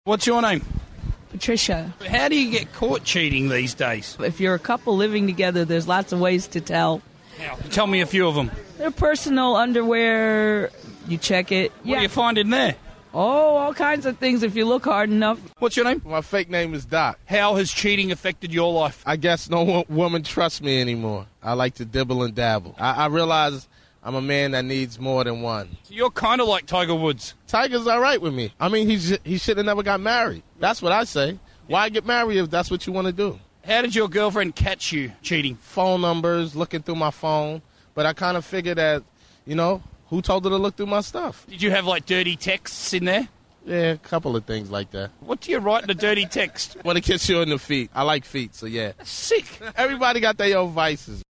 What's your name? Patricia. How do you get caught cheating these days? If you're a couple living together, there's lots of ways to tell. How? Tell me a few of them. Their personal underwear, you check it. What do you find in there? Oh, all kinds of things if you look hard enough. What's your name? My fake name is Doc. How has cheating affected your life? I guess no woman trusts me anymore. I like to dibble and dabble. I realize I'm a man that needs more than one. So you're kind of like Tiger Woods. Tiger's all right with me. I mean, he should have never got married. That's what I say. Why get married if that's what you want to do? How did your girlfriend catch you cheating? Phone numbers, looking through my phone. But I kind of figured that, who told her to look through my stuff? Did you have, dirty texts in there? Yeah, a couple of things like that. What do you write in a dirty text? Want to kiss you in the feet. I like feet, so yeah. Sick. Everybody got their own vices.